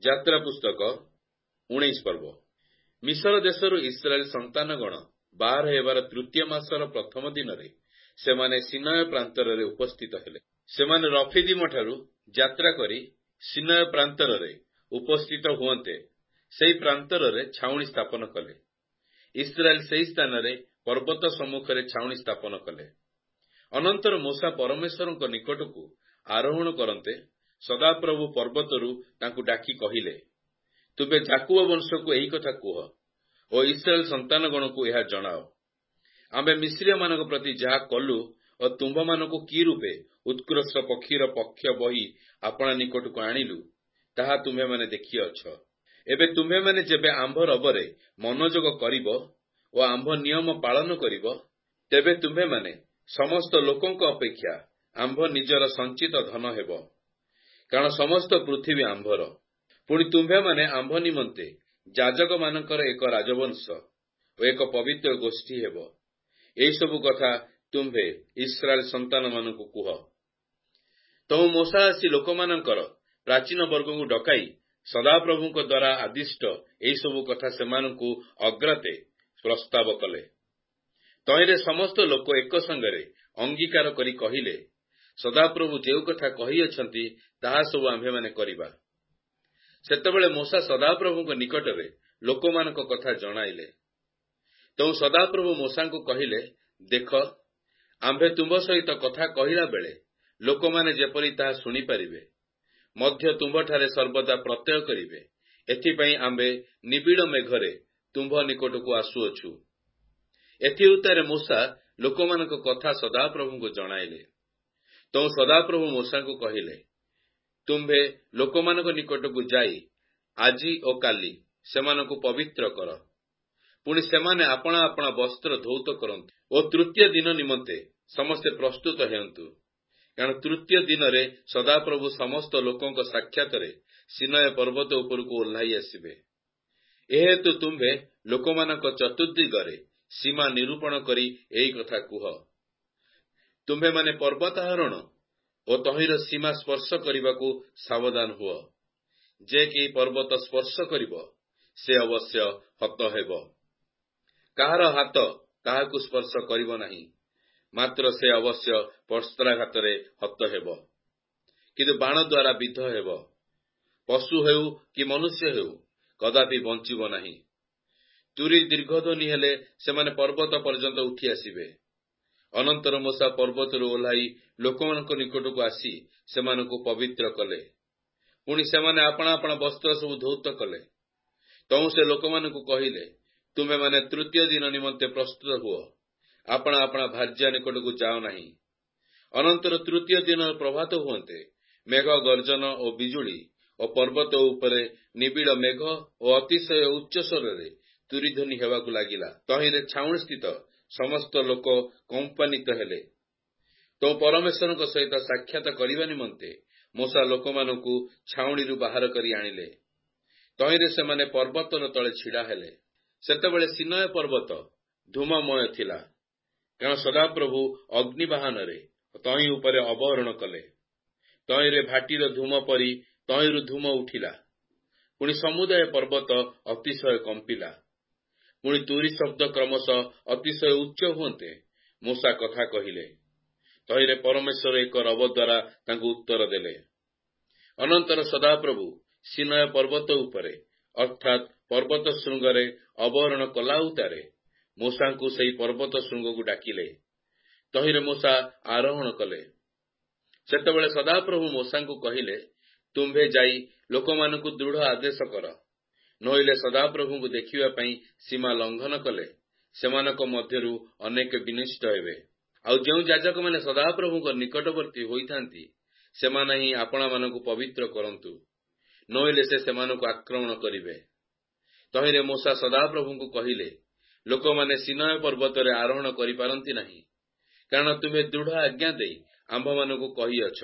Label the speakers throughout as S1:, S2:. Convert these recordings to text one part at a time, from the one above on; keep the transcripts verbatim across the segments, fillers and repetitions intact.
S1: ଯାତ୍ରା ପୁସ୍ତକ ଉଣେଇଶ ପର୍ବ। ମିଶର ଦେଶରୁ ଇସ୍ରାଏଲ ସନ୍ତାନଗଣ ବାହାର ହେବାର ତୃତୀୟ ମାସର ପ୍ରଥମ ଦିନରେ ସେମାନେ ସିନୟ ପ୍ରାନ୍ତରରେ ଉପସ୍ଥିତ ହେଲେ। ସେମାନେ ରଫିଦିମଠାରୁ ଯାତ୍ରା କରି ସିନୟ ପ୍ରାନ୍ତରରେ ଉପସ୍ଥିତ ହୁଅନ୍ତେ ସେହି ପ୍ରାନ୍ତରରେ ଛାଉଣି ସ୍ଥାପନ କଲେ। ଇସ୍ରାଏଲ ସେହି ସ୍ଥାନରେ ପର୍ବତ ସମ୍ମୁଖରେ ଛାଉଣି ସ୍ଥାପନ କଲେ। ଅନନ୍ତର ମୋଶା ପରମେଶ୍ୱରଙ୍କ ନିକଟକୁ ଆରୋହଣ କରନ୍ତେ ସଦାପ୍ରଭୁ ପର୍ବତରୁ ତାଙ୍କୁ ଡାକି କହିଲେ, ତୁମେ ଯାକୁବ ବଂଶକୁ ଏହି କଥା କୁହ ଓ ଇସ୍ରାଏଲ ସନ୍ତାନଗଣକୁ ଏହା ଜଣାଅ। ଆମ୍ଭେ ମିଶ୍ରୀୟମାନଙ୍କ ପ୍ରତି ଯାହା କଲୁ ଓ ତୁମ୍ଭମାନଙ୍କୁ କି ରୂପେ ଉତ୍କୃଷ୍ଟ ପକ୍ଷୀର ପକ୍ଷ ବହି ଆପଣା ନିକଟକୁ ଆଣିଲୁ, ତାହା ତୁମ୍ଭେମାନେ ଦେଖିଅଛ। ଏବେ ତୁମ୍ଭେମାନେ ଯେବେ ଆମ୍ଭ ରବରେ ମନୋଯୋଗ କରିବ ଓ ଆମ୍ଭ ନିୟମ ପାଳନ କରିବ, ତେବେ ତୁମ୍ଭେମାନେ ସମସ୍ତ ଲୋକଙ୍କ ଅପେକ୍ଷା ଆମ୍ଭ ନିଜର ସଞ୍ଚିତ ଧନ ହେବ, କାରଣ ସମସ୍ତ ପୃଥିବୀ ଆମ୍ଭର। ପୁଣି ତୁମ୍ଭେମାନେ ଆମ୍ଭ ନିମନ୍ତେ ଯାଜକମାନଙ୍କର ଏକ ରାଜବଂଶ ଓ ଏକ ପବିତ୍ର ଗୋଷ୍ଠୀ ହେବ। ଏହିସବୁ କଥା ତୁମ୍ଭେ ଇସ୍ରାଏଲ ସନ୍ତାନମାନଙ୍କୁ କୁହ। ତହୁ ମୋଶା ଆସି ଲୋକମାନଙ୍କର ପ୍ରାଚୀନ ବର୍ଗଙ୍କୁ ଡକାଇ ସଦାପ୍ରଭୁଙ୍କ ଦ୍ୱାରା ଆଦିଷ୍ଟ ଏହିସବୁ କଥା ସେମାନଙ୍କୁ ଅଗ୍ରାତେ ପ୍ରସ୍ତାବ କଲେ। ତହିଁରେ ସମସ୍ତ ଲୋକ ଏକ ସଙ୍ଗରେ ଅଙ୍ଗୀକାର କରି କହିଲେ, ସଦାପ୍ରଭୁ ଯେଉଁ କଥା କହିଅଛନ୍ତି ତାହା ସବୁ ଆମ୍ଭେମାନେ କରିବା। ସେତେବେଳେ ମୋଶା ସଦାପ୍ରଭୁଙ୍କ ନିକଟରେ ଲୋକମାନଙ୍କ କଥା ଜଣାଇଲେ। ତେଣୁ ସଦାପ୍ରଭୁ ମୋଶାଙ୍କୁ କହିଲେ, ଦେଖ, ଆମ୍ଭେ ତୁମ୍ଭ ସହିତ କଥା କହିଲା ବେଳେ ଲୋକମାନେ ଯେପରି ତାହା ଶୁଣିପାରିବେ, ମଧ୍ୟ ତୁମ୍ଭଠାରେ ସର୍ବଦା ପ୍ରତ୍ୟୟ କରିବେ, ଏଥିପାଇଁ ଆମ୍ଭେ ନିବିଡ଼ ମେଘରେ ତୁମ୍ଭ ନିକଟକୁ ଆସୁଅଛୁ। ଏଥି ଉତ୍ତାରେ ମୋଶା ଲୋକମାନଙ୍କ କଥା ସଦାପ୍ରଭୁଙ୍କୁ ଜଣାଇଲେ। ତେଣୁ ସଦାପ୍ରଭୁ ମୋଶାଙ୍କୁ କହିଲେ, ତୁମ୍ଭେ ଲୋକମାନଙ୍କ ନିକଟକୁ ଯାଇ ଆଜି ଓ କାଲି ସେମାନଙ୍କୁ ପବିତ୍ର କର। ପୁଣି ସେମାନେ ଆପଣା ଆପଣା ବସ୍ତ୍ର ଧୌତ କରନ୍ତୁ ଓ ତୃତୀୟ ଦିନ ନିମନ୍ତେ ସମସ୍ତେ ପ୍ରସ୍ତୁତ ହେଉନ୍ତୁ, କାରଣ ତୃତୀୟ ଦିନରେ ସଦାପ୍ରଭୁ ସମସ୍ତ ଲୋକଙ୍କ ସାକ୍ଷାତରେ ସିନୟ ପର୍ବତ ଉପରକୁ ଓହ୍ଲାଇ ଆସିବେ। ଏହେତୁ ତୁମ୍ଭେ ଲୋକମାନଙ୍କ ଚତୁର୍ଦିଗରେ ସୀମା ନିରୂପଣ କରି ଏହି କଥା କୁହ। ତୁମ୍ଭେମାନେ ପର୍ବତାରୋହଣ ଓ ତହିଁର ସୀମା ସ୍ପର୍ଶ କରିବାକୁ ସାବଧାନ ହୁଅ। ଯେ କେହି ପର୍ବତ ସ୍ପର୍ଶ କରିବ, ସେ ଅବଶ୍ୟ ହତ ହେବ। କାହାର ହାତ କାହାକୁ ସ୍ପର୍ଶ କରିବ ନାହିଁ, ମାତ୍ର ସେ ଅବଶ୍ୟ ବସ୍ତ୍ରାଘାତରେ ହତ ହେବ, କିନ୍ତୁ ବାଣ ଦ୍ୱାରା ବିଦ୍ଧ ହେବ। ପଶୁ ହେଉ କି ମନୁଷ୍ୟ ହେଉ କଦାପି ବଞ୍ଚିବ ନାହିଁ। ତୁରୀ ଦୀର୍ଘଧ୍ୱନି ହେଲେ ସେମାନେ ପର୍ବତ ପର୍ଯ୍ୟନ୍ତ ଉଠି ଆସିବେ। ଅନନ୍ତର ମୋଶା ପର୍ବତରୁ ଓହ୍ଲାଇ ଲୋକମାନଙ୍କ ନିକଟକୁ ଆସି ସେମାନଙ୍କୁ ପବିତ୍ର କଲେ। ପୁଣି ସେମାନେ ଆପଣା ଆପଣା ବସ୍ତ୍ର ସବୁ ଧୌତ କଲେ। ତହୁଁ ସେ ଲୋକମାନଙ୍କୁ କହିଲେ, ତୁମ୍ଭେମାନେ ତୃତୀୟ ଦିନ ନିମନ୍ତେ ପ୍ରସ୍ତୁତ ହୁଅ, ଆପଣା ଆପଣା ଭାର୍ଯ୍ୟା ନିକଟକୁ ଯାଅ ନାହିଁ। ଅନନ୍ତର ତୃତୀୟ ଦିନର ପ୍ରଭାତ ହୁଅନ୍ତେ ମେଘ ଗର୍ଜନ ଓ ବିଜୁଳି ଓ ପର୍ବତ ଉପରେ ନିବିଡ଼ ମେଘ ଓ ଅତିଶୟ ଉଚ୍ଚ ସ୍ୱରରେ ତୁରୀଧ୍ୱନି ହେବାକୁ ଲାଗିଲା। ତହିଁରେ ଛାଉଣି ସ୍ଥିତ ସମସ୍ତ ଲୋକ କମ୍ପାନ୍ୱିତ ହେଲେ। ତେଣୁ ପରମେଶ୍ୱରଙ୍କ ସହିତ ସାକ୍ଷାତ କରିବା ନିମନ୍ତେ ମୋଶା ଲୋକମାନଙ୍କୁ ଛାଉଣିରୁ ବାହାର କରି ଆଣିଲେ। ତହିଁରେ ସେମାନେ ପର୍ବତର ତଳେ ଛିଡ଼ା ହେଲେ। ସେତେବେଳେ ସିନୟ ପର୍ବତ ଧୂମମୟ ଥିଲା, କାରଣ ସଦାପ୍ରଭୁ ଅଗ୍ନିବାହନରେ ତହିଁ ଉପରେ ଅବରୋହଣ କଲେ। ତହିଁରେ ଭାଟିର ଧୂମ ପରି ତହିଁରୁ ଧୂମ ଉଠିଲା। ପୁଣି ସମୁଦାୟ ପର୍ବତ ଅତିଶୟ କମ୍ପିଲା। ପୁଣି ତୁରୀ ଶବ୍ଦ କ୍ରମଶଃ ଅତିଶୟ ଉଚ୍ଚ ହୁଅନ୍ତେ ମୋଶା କଥା କହିଲେ। ତହିଁରେ ପରମେଶ୍ୱର ଏକ ରବ ଦ୍ୱାରା ତାଙ୍କୁ ଉତ୍ତର ଦେଲେ। ଅନନ୍ତର ସଦାପ୍ରଭୁ ସିନୟ ପର୍ବତ ଉପରେ ଅର୍ଥାତ୍ ପର୍ବତ ଶୃଙ୍ଗରେ ଅବରୋହଣ କଲା ଉତ୍ତାରେ ମୋଶାଙ୍କୁ ସେହି ପର୍ବତ ଶୃଙ୍ଗକୁ ଡାକିଲେ। ତହିଁରେ ମୋଶା ଆରୋହଣ କଲେ। ସେତେବେଳେ ସଦାପ୍ରଭୁ ମୋଶାଙ୍କୁ କହିଲେ, ତୁମ୍ଭେ ଯାଇ ଲୋକମାନଙ୍କୁ ଦୃଢ଼ ଆଦେଶ କର, ନୋଇଲେ ସଦାପ୍ରଭୁଙ୍କୁ ଦେଖିବା ପାଇଁ ସୀମା ଲଙ୍ଘନ କଲେ ସେମାନଙ୍କ ମଧ୍ୟରୁ ଅନେକ ବିନଷ୍ଟ ହେବେ। ଆଉ ଯେଉଁ ଯାଜକମାନେ ସଦାପ୍ରଭୁଙ୍କ ନିକଟବର୍ତ୍ତୀ ହୋଇଥାନ୍ତି, ସେମାନେ ହିଁ ଆପଣାମାନଙ୍କୁ ପବିତ୍ର କରନ୍ତୁ, ନୋଇଲେ ସେ ସେମାନଙ୍କୁ ଆକ୍ରମଣ କରିବେ। ତହିଁରେ ମୋଶା ସଦାପ୍ରଭୁଙ୍କୁ କହିଲେ, ଲୋକମାନେ ସିନୟ ପର୍ବତରେ ଆରୋହଣ କରିପାରନ୍ତି ନାହିଁ, କାରଣ ତୁମେ ଦୃଢ଼ ଆଜ୍ଞା ଦେଇ ଆମ୍ଭମାନଙ୍କୁ କହିଅଛ,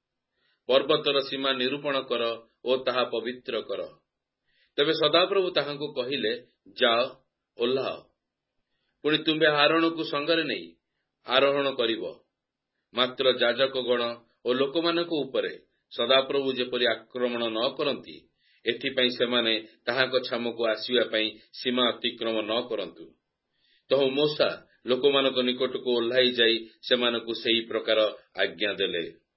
S1: ପର୍ବତର ସୀମା ନିରୂପଣ କର ଓ ତାହା ପବିତ୍ର କର। ତେବେ ସଦାପ୍ରଭୁ ତାହାଙ୍କୁ କହିଲେ, ଯାଅ, ଓହ୍ଲାଅ। ପୁଣି ତୁମ୍ଭେ ଆରୋହଣକୁ ସଙ୍ଗରେ ନେଇ ଆରୋହଣ କରିବ। ମାତ୍ର ଯାଜକଗଣ ଓ ଲୋକମାନଙ୍କ ଉପରେ ସଦାପ୍ରଭୁ ଯେପରି ଆକ୍ରମଣ ନ କରନ୍ତି, ଏଥିପାଇଁ ସେମାନେ ତାହାଙ୍କ ଛାମକୁ ଆସିବା ପାଇଁ ସୀମା ଅତିକ୍ରମ ନ କରନ୍ତୁ। ତହୁ ମୋଶା ଲୋକମାନଙ୍କ ନିକଟକୁ ଓହ୍ଲାଇ ଯାଇ ସେମାନଙ୍କୁ ସେହି ପ୍ରକାର ଆଜ୍ଞା ଦେଲେ।